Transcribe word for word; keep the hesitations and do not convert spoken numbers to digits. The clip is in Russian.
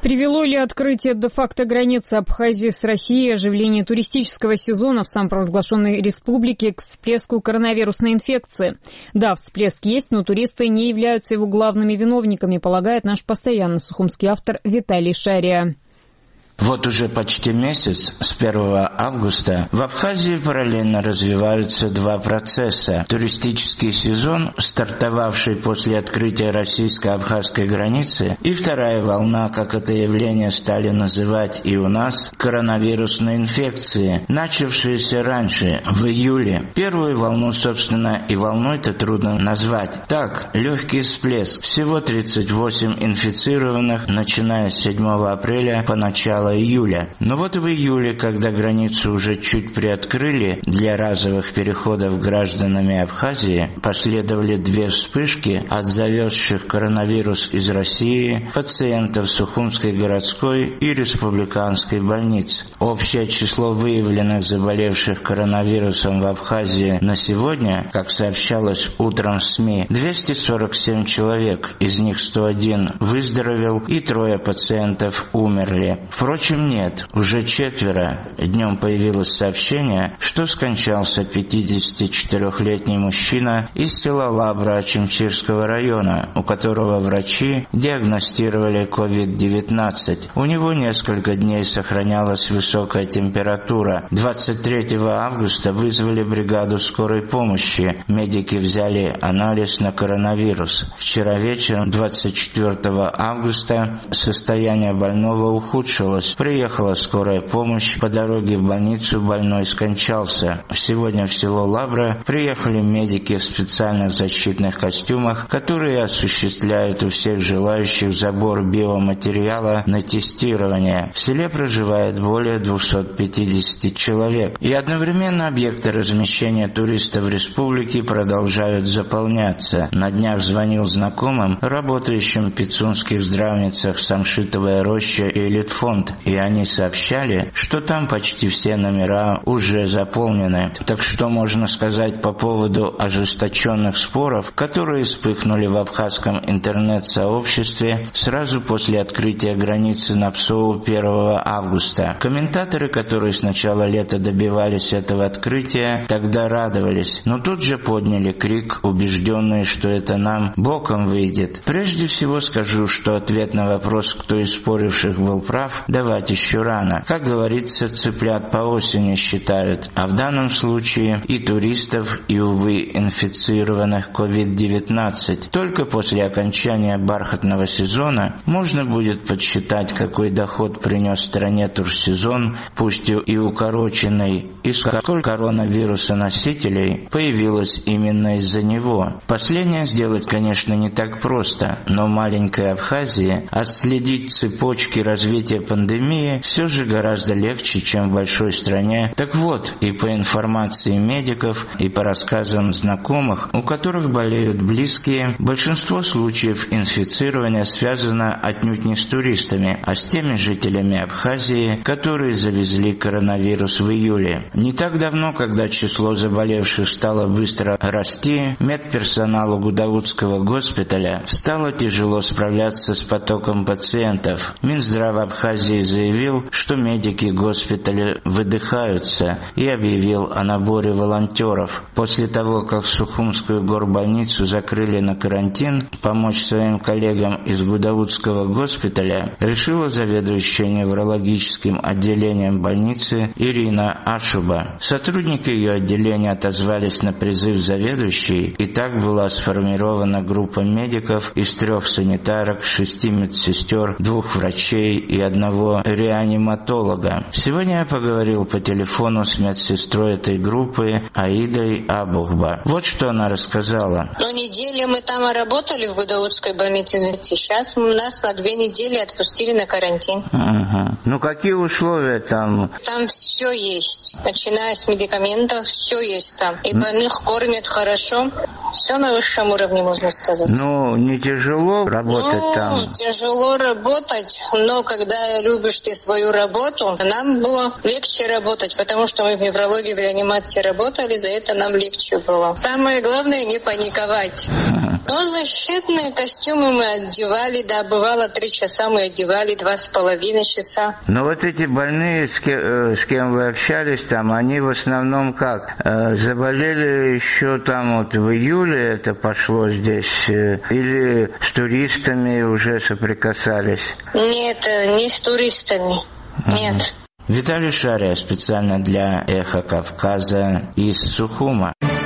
Привело ли открытие де-факто границы Абхазии с Россией, оживление туристического сезона в самопровозглашенной республике к всплеску коронавирусной инфекции? Да, всплеск есть, но туристы не являются его главными виновниками, полагает наш постоянный сухумский автор Виталий Шария. Вот уже почти месяц, с первого августа, в Абхазии параллельно развиваются два процесса. Туристический сезон, стартовавший после открытия российско-абхазской границы, и вторая волна, как это явление стали называть и у нас, коронавирусной инфекции, начавшаяся раньше, в июле. Первую волну, собственно, и волной-то трудно назвать. Так, легкий всплеск. Всего тридцать восемь инфицированных, начиная с седьмого апреля по начало июля. Но вот в июле, когда границу уже чуть приоткрыли для разовых переходов гражданами Абхазии, последовали две вспышки от завезших коронавирус из России пациентов Сухумской городской и республиканской больниц. Общее число выявленных заболевших коронавирусом в Абхазии на сегодня, как сообщалось утром в СМИ, двести сорок семь человек, из них сто один выздоровел и трое пациентов умерли. Впрочем, нет, уже четверо. Днем появилось сообщение, что скончался пятидесятичетырёхлетний мужчина из села Лабра Ачимчирского района, у которого врачи диагностировали ковид девятнадцать. У него несколько дней сохранялась высокая температура. двадцать третьего августа вызвали бригаду скорой помощи. Медики взяли анализ на коронавирус. Вчера вечером, двадцать четвёртого августа, состояние больного ухудшилось. Приехала скорая помощь, по дороге в больницу больной скончался. Сегодня в село Лабра приехали медики в специальных защитных костюмах, которые осуществляют у всех желающих забор биоматериала на тестирование. В селе проживает более двухсот пятидесяти человек. И одновременно объекты размещения туристов в республике продолжают заполняться. На днях звонил знакомым, работающим в пицунских здравницах Самшитовая роща и Элитфонд, и они сообщали, что там почти все номера уже заполнены. Так что можно сказать по поводу ожесточенных споров, которые вспыхнули в абхазском интернет-сообществе сразу после открытия границы на Псоу первого августа. Комментаторы, которые с начала лета добивались этого открытия, тогда радовались, но тут же подняли крик, убежденные, что это нам боком выйдет. Прежде всего скажу, что ответ на вопрос, кто из споривших был прав, давать еще рано. Как говорится, цыплят по осени считают, а в данном случае и туристов, и, увы, инфицированных ковид девятнадцать. Только после окончания бархатного сезона можно будет подсчитать, какой доход принес стране турсезон, пусть и укороченный, и сколько коронавируса носителей появилось именно из-за него. Последнее сделать, конечно, не так просто, но маленькой Абхазии отследить цепочки развития пандемии все же гораздо легче, чем в большой стране. Так вот, и по информации медиков, и по рассказам знакомых, у которых болеют близкие, большинство случаев инфицирования связано отнюдь не с туристами, а с теми жителями Абхазии, которые завезли коронавирус в июле. Не так давно, когда число заболевших стало быстро расти, медперсоналу Гудаутского госпиталя стало тяжело справляться с потоком пациентов. Минздрав Абхазии заявил, что медики госпиталя выдыхаются, и объявил о наборе волонтеров. После того, как Сухумскую горбольницу закрыли на карантин, помочь своим коллегам из Гудаутского госпиталя решила заведующая неврологическим отделением больницы Ирина Ашуба. Сотрудники ее отделения отозвались на призыв заведующей, и так была сформирована группа медиков из трех санитарок, шести медсестер, двух врачей и одного реаниматолога. Сегодня я поговорил по телефону с медсестрой этой группы Аидой Абухба. Вот что она рассказала. Ну, неделю мы там работали в Гудаутской больнице. Сейчас нас на две недели отпустили на карантин. Ага. Ну, какие условия там? Там все есть. Начиная с медикаментов, все есть там. И больных кормят хорошо. Все на высшем уровне, можно сказать. Ну, не тяжело работать ну, там? Тяжело работать, но когда любишь ты свою работу, нам было легче работать, потому что мы в неврологии, в реанимации работали, за это нам легче было. Самое главное — не паниковать. Ну, защитные костюмы мы одевали, да, бывало три часа мы одевали, два с половиной часа. Но вот эти больные, с кем, с кем вы общались там, они в основном как? Заболели еще там вот в июле это пошло здесь, или с туристами уже соприкасались? Нет, не с туристами, mm-hmm. нет. Виталий Шария специально для «Эхо Кавказа» из Сухума.